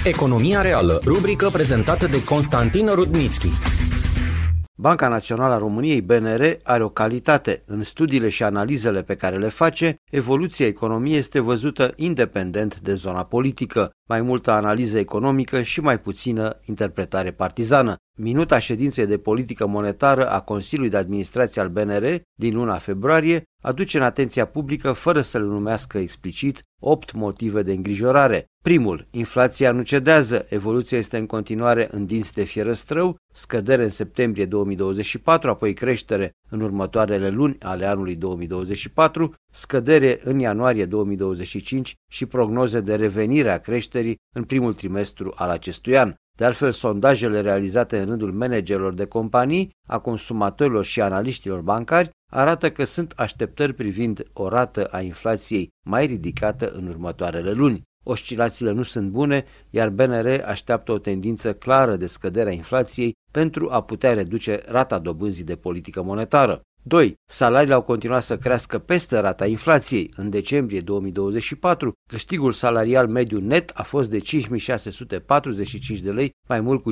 Economia reală, rubrică prezentată de Constantin Rudnitschi. Banca Națională a României, BNR, are o calitate. În studiile și analizele pe care le face, evoluția economiei este văzută independent de zona politică, mai multă analiză economică și mai puțină interpretare partizană. Minuta ședinței de politică monetară a Consiliului de Administrație al BNR din luna februarie aduce în atenția publică, fără să le numească explicit, 8 motive de îngrijorare. Primul, inflația nu cedează, evoluția este în continuare în dinți de fierăstrău, scădere în septembrie 2024, apoi creștere în următoarele luni ale anului 2024, scădere în ianuarie 2025 și prognoze de revenire a creșterii în primul trimestru al acestui an. De altfel, sondajele realizate în rândul managerilor de companii, a consumatorilor și analiștilor bancari arată că sunt așteptări privind o rată a inflației mai ridicată în următoarele luni. Oscilațiile nu sunt bune, iar BNR așteaptă o tendință clară de scădere a inflației pentru a putea reduce rata dobânzii de politică monetară. 2. Salariile au continuat să crească peste rata inflației. În decembrie 2024, câștigul salarial mediu net a fost de 5.645 de lei, mai mult cu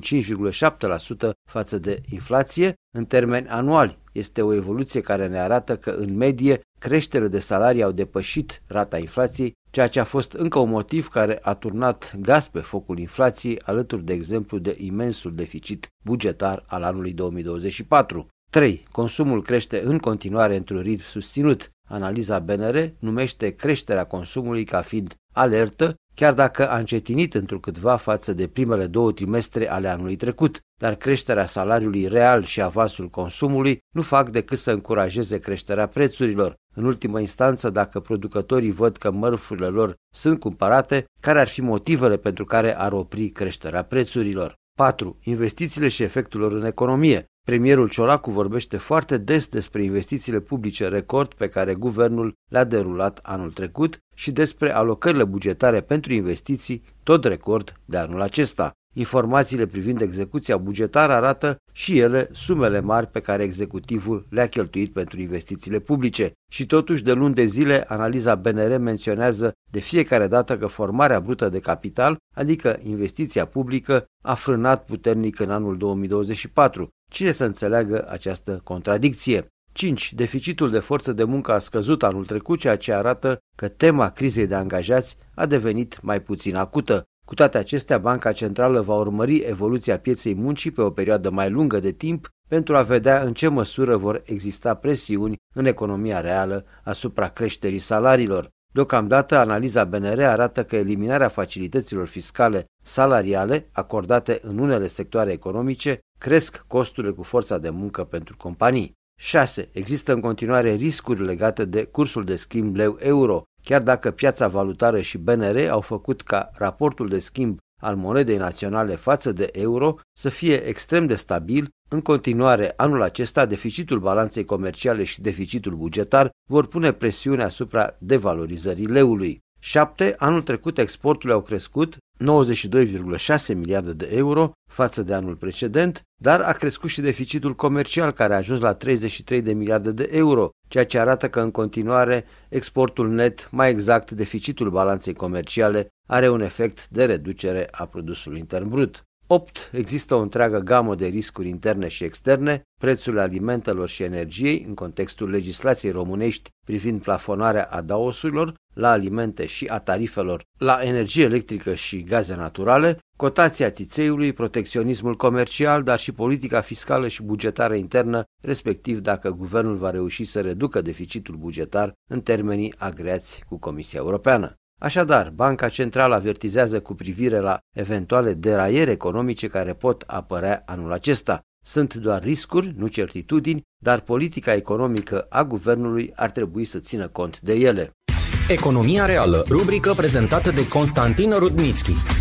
5,7% față de inflație. În termeni anuali, este o evoluție care ne arată că, în medie, creșterile de salarii au depășit rata inflației, ceea ce a fost încă un motiv care a turnat gaz pe focul inflației, alături, de exemplu, de imensul deficit bugetar al anului 2024. 3. Consumul crește în continuare într-un ritm susținut. Analiza BNR numește creșterea consumului ca fiind alertă, chiar dacă a încetinit întrucâtva față de primele 2 trimestre ale anului trecut, dar creșterea salariului real și avansul consumului nu fac decât să încurajeze creșterea prețurilor. În ultimă instanță, dacă producătorii văd că mărfurile lor sunt cumpărate, care ar fi motivele pentru care ar opri creșterea prețurilor? 4. Investițiile și efectul lor în economie. Premierul Ciolacu vorbește foarte des despre investițiile publice record pe care guvernul le-a derulat anul trecut și despre alocările bugetare pentru investiții, tot record de anul acesta. Informațiile privind execuția bugetară arată și ele sumele mari pe care executivul le-a cheltuit pentru investițiile publice. Și totuși, de luni de zile, analiza BNR menționează de fiecare dată că formarea brută de capital, adică investiția publică, a frânat puternic în anul 2024. Cine să înțeleagă această contradicție? 5. Deficitul de forță de muncă a scăzut anul trecut, ceea ce arată că tema crizei de angajați a devenit mai puțin acută. Cu toate acestea, Banca Centrală va urmări evoluția pieței muncii pe o perioadă mai lungă de timp pentru a vedea în ce măsură vor exista presiuni în economia reală asupra creșterii salariilor. Deocamdată, analiza BNR arată că eliminarea facilităților fiscale salariale acordate în unele sectoare economice cresc costurile cu forța de muncă pentru companii. 6. Există în continuare riscuri legate de cursul de schimb leu-euro, chiar dacă piața valutară și BNR au făcut ca raportul de schimb al monedei naționale față de euro să fie extrem de stabil. În continuare, anul acesta, deficitul balanței comerciale și deficitul bugetar vor pune presiune asupra devalorizării leului. 7. Anul trecut exporturile au crescut 92,6 miliarde de euro față de anul precedent, dar a crescut și deficitul comercial, care a ajuns la 33 de miliarde de euro, ceea ce arată că în continuare exportul net, mai exact deficitul balanței comerciale, are un efect de reducere a produsului intern brut. 8. Există o întreagă gamă de riscuri interne și externe, prețurile alimentelor și energiei în contextul legislației românești privind plafonarea adaosurilor la alimente și a tarifelor la energie electrică și gaze naturale, cotația țițeiului, protecționismul comercial, dar și politica fiscală și bugetară internă, respectiv dacă guvernul va reuși să reducă deficitul bugetar în termenii agreați cu Comisia Europeană. Așadar, Banca Centrală avertizează cu privire la eventuale deraieri economice care pot apărea anul acesta. Sunt doar riscuri, nu certitudini, dar politica economică a guvernului ar trebui să țină cont de ele. Economia reală, rubrică prezentată de Constantin Rudnitschi.